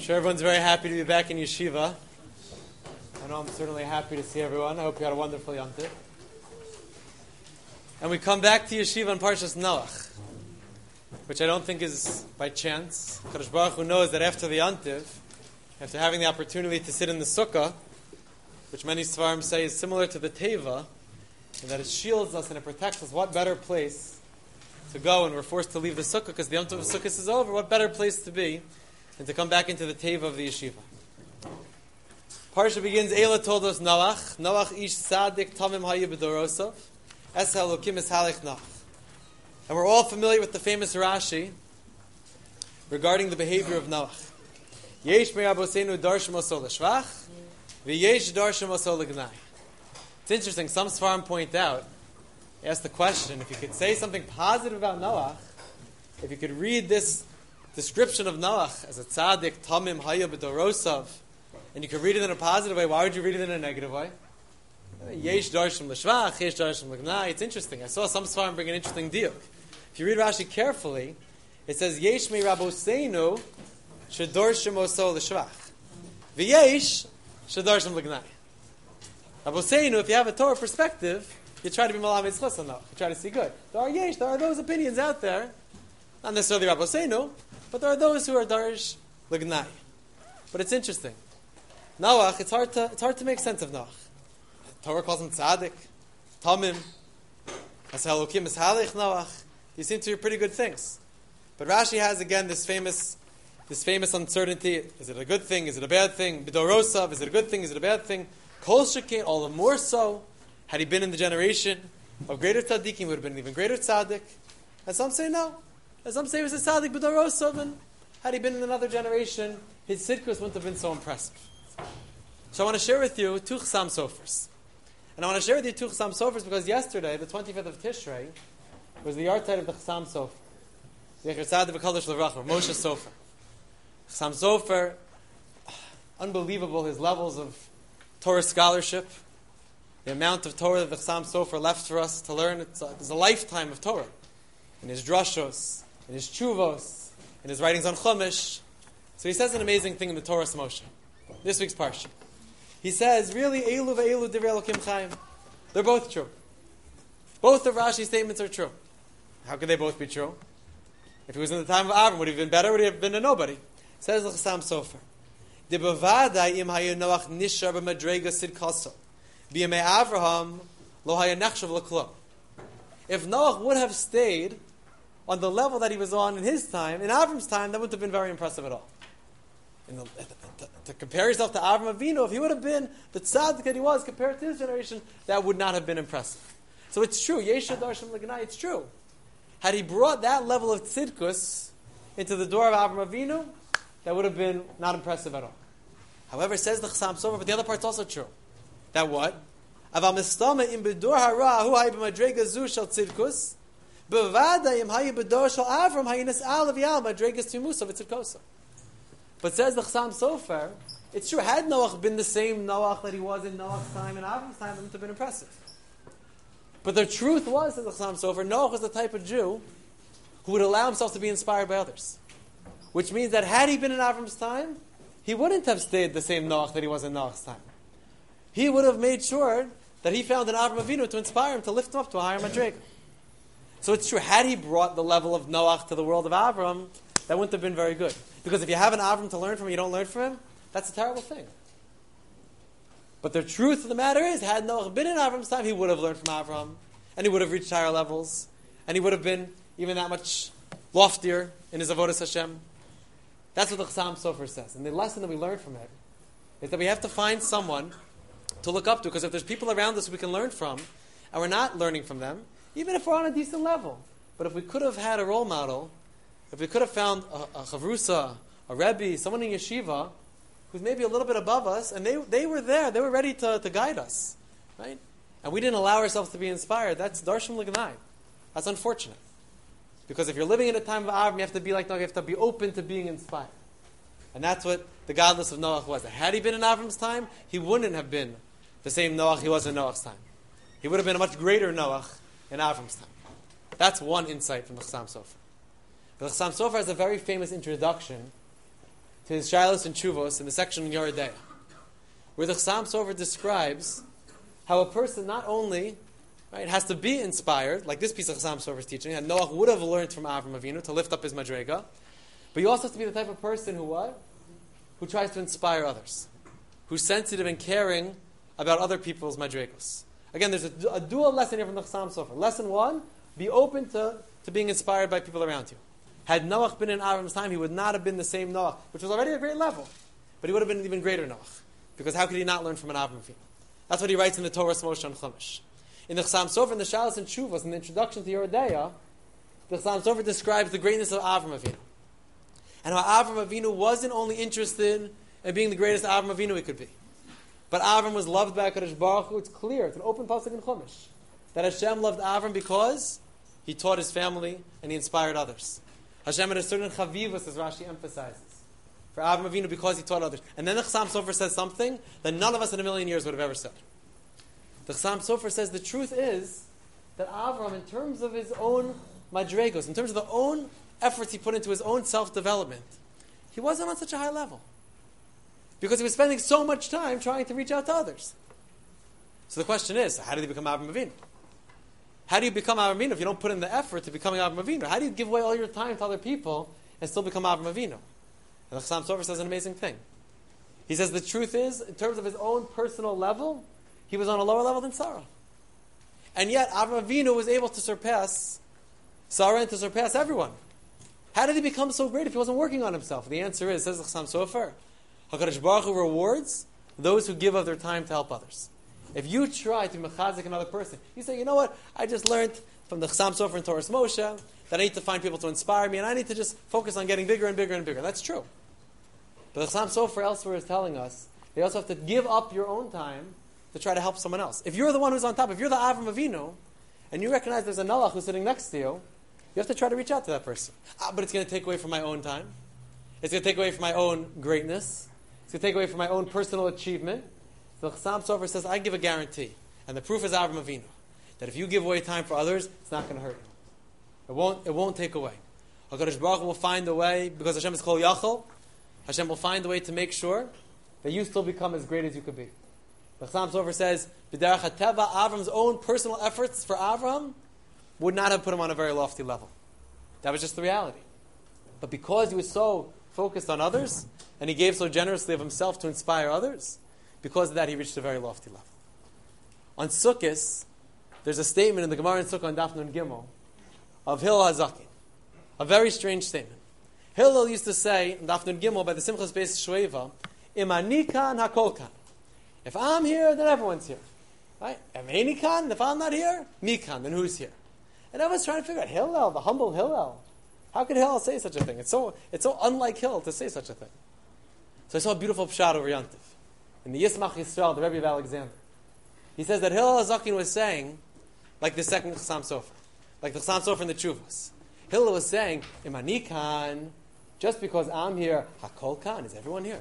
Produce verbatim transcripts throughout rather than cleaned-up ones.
sure everyone's very happy to be back in yeshiva. I know I'm certainly happy to see everyone. I hope you had a wonderful Yontif. And we come back to yeshiva on Parshas Noach, which I don't think is by chance. Kadosh Baruch Hu knows that after the Yontif, after having the opportunity to sit in the sukkah, which many Svarim say is similar to the Teva, and that it shields us and it protects us, what better place to go when we're forced to leave the sukkah because the Yontif of Sukkot is over, what better place to be than to come back into the Teva of the yeshiva. Parsha begins, Eila told us Noach, Noach ish sadik tamim hayu b'dorosov, es ha'elokim es halech nach. And we're all familiar with the famous Rashi regarding the behavior of Noach. Yesh me'aboseinu darshim oso l'shvach, v'yesh darshim oso l'gnai. It's interesting, some Sfarim point out, ask the question, if you could say something positive about Noach, if you could read this description of Noach as a tzaddik, tamim, hayu b'dorosov, and you could read it in a positive way, why would you read it in a negative way? Yesh darshim l'shvach, yesh darshim l'gnai. It's interesting. I saw some Sfarim bring an interesting diuk. If you read Rashi carefully, it says, Yesh me raboseinu shedorshim oso l'shvach. V'yesh shedorshim l'gnai. Raboseinu, if you have a Torah perspective, you try to be malam mitzvos enough. You try to see good. There are yesh, there are those opinions out there, not necessarily Raboseinu, but there are those who are darsh l'gnai. But it's interesting. Noach, it's hard to it's hard to make sense of Noach. The Torah calls him tzaddik, tamim, as halokim es halech Noach. These seem to be pretty good things. But Rashi has again this famous this famous uncertainty. Is it a good thing? Is it a bad thing? B'dorosav, is it a good thing? Is it a bad thing? Kol shekeh, all the more so, had he been in the generation of greater tzaddikim, he would have been an even greater tzaddik. And some say no. And some say he was a tzaddik b'dorosav, and had he been in another generation, his tzidkus wouldn't have been so impressive. So I want to share with you two Chassam Sofers. And I want to share with you two Chassam Sofers because yesterday, the twenty-fifth of Tishrei, was the yahrzeit of the Chassam Sofer. Zecher Tzaddik v'Kadosh L'Vracha, Moshe Sofer. Chassam Sofer, unbelievable his levels of Torah scholarship, the amount of Torah that the Chassam Sofer left for us to learn. It's a, it's a lifetime of Torah. In his drashos, in his tshuvos, in his writings on Chumash. So he says an amazing thing in the Torah Moshe. This week's parsha. He says, really, Eilu ve'Eilu divrei Elokim Chaim. They're both true. Both of Rashi's statements are true. How could they both be true? If he was in the time of Avram, would he have been better? Would he have been a nobody? Says the Chassam Sofer. De bevadai im hayu Noach nishar b'madrega sidkaso. B'yamei Avraham lo haya nechshav l'klo. If Noach would have stayed on the level that he was on in his time, in Avram's time, that wouldn't have been very impressive at all. In the, to, to compare yourself to Avram Avinu, if he would have been the tzaddik that he was compared to his generation, that would not have been impressive. So it's true. Yesha Darshim L'Gnai, it's true. Had he brought that level of tzidkus into the door of Avram Avinu, that would have been not impressive at all. However, says the Chassam Sofer, but the other part's also true. That what? Aval mistama im b'dor hara hu hay b'madrega zu shel tzidkus, b'vada im hay b'dor shel Avram hay nis'al v'yal madregas timusa v'tzidkosa. But says the Chassam Sofer, it's true, had Noach been the same Noach that he was in Noach's time and Avram's time, it wouldn't have been impressive. But the truth was, says the Chassam Sofer, Noach was the type of Jew who would allow himself to be inspired by others. Which means that had he been in Avram's time, he wouldn't have stayed the same Noach that he was in Noach's time. He would have made sure that he found an Avram Avinu to inspire him, to lift him up to a higher madrig. So it's true, had he brought the level of Noach to the world of Avram, that wouldn't have been very good. Because if you have an Avram to learn from and you don't learn from him, that's a terrible thing. But the truth of the matter is, had Noach been in Avram's time, he would have learned from Avram, and he would have reached higher levels, and he would have been even that much loftier in his avodas Hashem. That's what the Chassam Sofer says. And the lesson that we learn from it is that we have to find someone to look up to, because if there's people around us we can learn from, and we're not learning from them, even if we're on a decent level, but if we could have had a role model, if we could have found a, a chavrusa, a rebbe, someone in yeshiva, who's maybe a little bit above us, and they they were there, they were ready to, to guide us, right? And we didn't allow ourselves to be inspired. That's darshim l'gnai. That's unfortunate. Because if you're living in a time of Avram, you have to be like Noach, you have to be open to being inspired. And that's what the godless of Noach was. Had he been in Avram's time, he wouldn't have been the same Noach he was in Noach's time. He would have been a much greater Noach in Avram's time. That's one insight from the Chassam Sofer. The Chassam Sofer has a very famous introduction to his Shilas and Chuvos in the section in Yoreh De'ah, where the Chassam Sofer describes how a person not only right, has to be inspired, like this piece of Chassam Sofer is teaching, that Noach would have learned from Avram Avinu to lift up his madrega, but you also have to be the type of person who what? Who tries to inspire others, who's sensitive and caring about other people's madregos. Again, there's a, a dual lesson here from the Chassam Sofer. Lesson one, be open to, to being inspired by people around you. Had Noach been in Avram's time, he would not have been the same Noach, which was already a great level, but he would have been an even greater Noach. Because how could he not learn from an Avram Avinu? That's what he writes in the Torah Moshe and Chumash. In the Chassam Sofer, in the Shalos and Shuvos, in the introduction to Yoreh De'ah, the Chassam Sofer describes the greatness of Avram Avinu. And how Avram Avinu wasn't only interested in being the greatest Avram Avinu he could be, but Avram was loved by HaKadosh Baruch Hu. It's clear, it's an open pasuk in Chumash, that Hashem loved Avram because he taught his family and he inspired others. Hashem had a certain chavivus, as Rashi emphasizes, for Avram Avinu because he taught others. And then the Chassam Sofer says something that none of us in a million years would have ever said. The Chassam Sofer says the truth is that Avram, in terms of his own madregos, in terms of the own efforts he put into his own self-development, he wasn't on such a high level. Because he was spending so much time trying to reach out to others. So the question is, how did he become Avram Avinu? How do you become Avram Avinu if you don't put in the effort to becoming Avram Avinu? How do you give away all your time to other people and still become Avram Avinu? And the Chassam Sofer says an amazing thing. He says the truth is, in terms of his own personal level, he was on a lower level than Sarah. And yet, Avram Avinu was able to surpass Sarah and to surpass everyone. How did he become so great if he wasn't working on himself? The answer is, says the Chassam Sofer, HaKadosh Baruch Hu rewards those who give of their time to help others. If you try to mechazik another person, you say, you know what, I just learned from the Chassam Sofer and Torah Moshe that I need to find people to inspire me, and I need to just focus on getting bigger and bigger and bigger. That's true. But the Chassam Sofer elsewhere is telling us that you also have to give up your own time to try to help someone else. If you're the one who's on top, if you're the Avram Avinu, and you recognize there's a Noach who's sitting next to you, you have to try to reach out to that person. Ah, but it's going to take away from my own time. It's going to take away from my own greatness. It's going to take away from my own personal achievement. So the Chassam Sofer says, I give a guarantee. And the proof is Avram Avinu. That if you give away time for others, it's not going to hurt you. It won't, it won't take away. HaKadosh Baruch Hu will find a way, because Hashem is Kol Yachol, Hashem will find a way to make sure that you still become as great as you could be. The Chassam Sofer says, B'derech HaTeva, Avram's own personal efforts for Avram would not have put him on a very lofty level. That was just the reality. But because he was so focused on others, and he gave so generously of himself to inspire others, because of that he reached a very lofty level. On Sukkot, there's a statement in the Gemara in Sukkot on Daf Nun Gimel of Hillel HaZakin. A very strange statement. Hillel used to say in Daf Nun Gimel by the Simchas Beis Shveva, Im ani kan hakol kan. If I'm here, then everyone's here. Right? If any kan, if I'm not here, mi kan, then who's here? And I was trying to figure out, Hillel, the humble Hillel. How could Hillel say such a thing? It's so it's so unlike Hillel to say such a thing. So I saw a beautiful pshat over Yantiv. In the Yismach Yisrael, the Rebbe of Alexander. He says that Hillel HaZakin was saying, like the second Chassam Sofer, like the Chassam Sofer in the Chuvas. Hillel was saying, Imani kan, just because I'm here, Hakol kan, is everyone here?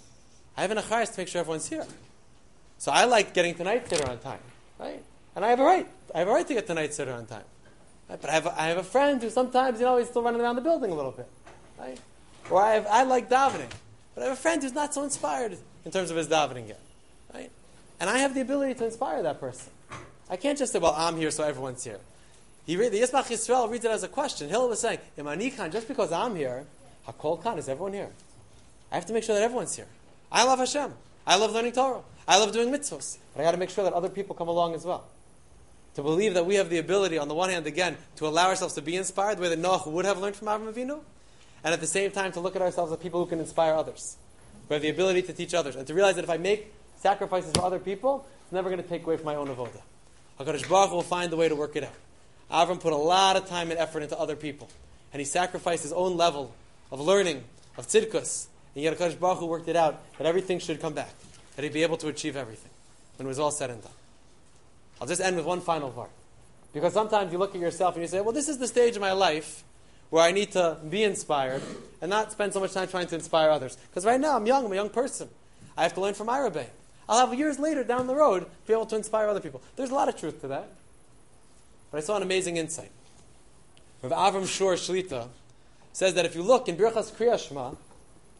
I have an achayas to make sure everyone's here. So I like getting to night sitter on time, right? And I have a right. I have a right to get to night sitter on time. Right? But I have, a, I have a friend who sometimes, you know, he's still running around the building a little bit, right? Or I have, I like davening, but I have a friend who's not so inspired in terms of his davening yet, right? And I have the ability to inspire that person. I can't just say, well, I'm here, so everyone's here. He read, the Yismach Yisrael reads it as a question. Hillel was saying, Imani kan, just because I'm here, Hakol kan, is everyone here? I have to make sure that everyone's here. I love Hashem. I love learning Torah. I love doing mitzvahs. But I got to make sure that other people come along as well. To believe that we have the ability, on the one hand, again, to allow ourselves to be inspired, the way that Noach would have learned from Avram Avinu, and at the same time to look at ourselves as people who can inspire others. We have the ability to teach others, and to realize that if I make sacrifices for other people, it's never going to take away from my own avodah. HaKadosh Baruch Hu will find a way to work it out. Avram put a lot of time and effort into other people, and he sacrificed his own level of learning, of tzidkus, and yet HaKadosh Baruch Hu worked it out that everything should come back, that he'd be able to achieve everything when it was all said and done. I'll just end with one final part. Because sometimes you look at yourself and you say, well, this is the stage of my life where I need to be inspired and not spend so much time trying to inspire others. Because right now, I'm young, I'm a young person. I have to learn from my Rebbe. I'll have years later down the road be able to inspire other people. There's a lot of truth to that. But I saw an amazing insight. Rav Avram Shor Shlita says that if you look in Birchas Kriya Shema,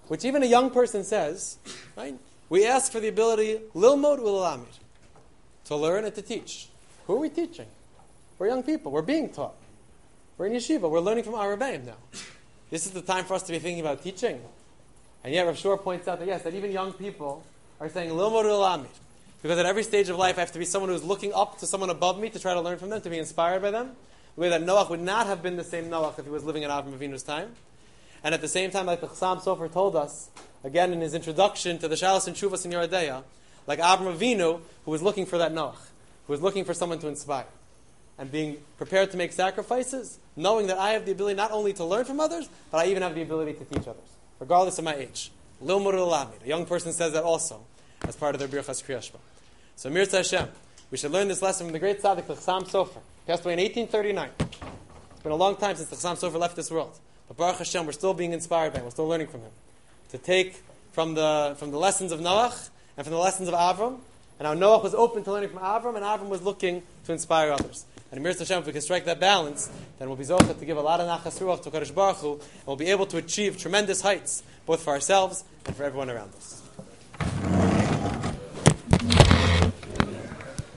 which even a young person says, right? We ask for the ability, lilmod u'lalamid, to learn and to teach. Who are we teaching? We're young people. We're being taught. We're in yeshiva. We're learning from our Rebbeim now. This is the time for us to be thinking about teaching. And yet Rav Shor points out that yes, that even young people are saying, lilmod u'lalamid. Because at every stage of life, I have to be someone who's looking up to someone above me to try to learn from them, to be inspired by them. The way that Noach would not have been the same Noach if he was living in Avram Avinu's time. And at the same time, like the Chassam Sofer told us, again in his introduction to the Shalos and Shuvas in Yeridea, like Avram Avinu, who was looking for that Noach, who was looking for someone to inspire, and being prepared to make sacrifices, knowing that I have the ability not only to learn from others, but I even have the ability to teach others, regardless of my age. Lilmud u'lalamid. A young person says that also, as part of their Birchas Kriya Shema. So Mirza Hashem, we should learn this lesson from the great tzaddik, the Chassam Sofer. Passed away in eighteen thirty-nine. It's been a long time since the Chassam Sofer left this world. But Baruch Hashem, we're still being inspired by him. We're still learning from him. To take from the from the lessons of Noach and from the lessons of Avram. And how Noach was open to learning from Avram, and Avram was looking to inspire others. And Mirza Hashem, if we can strike that balance, then we'll be zocheh to give a lot of nachas ruach to Kadosh Baruch Hu, and we'll be able to achieve tremendous heights, both for ourselves and for everyone around us.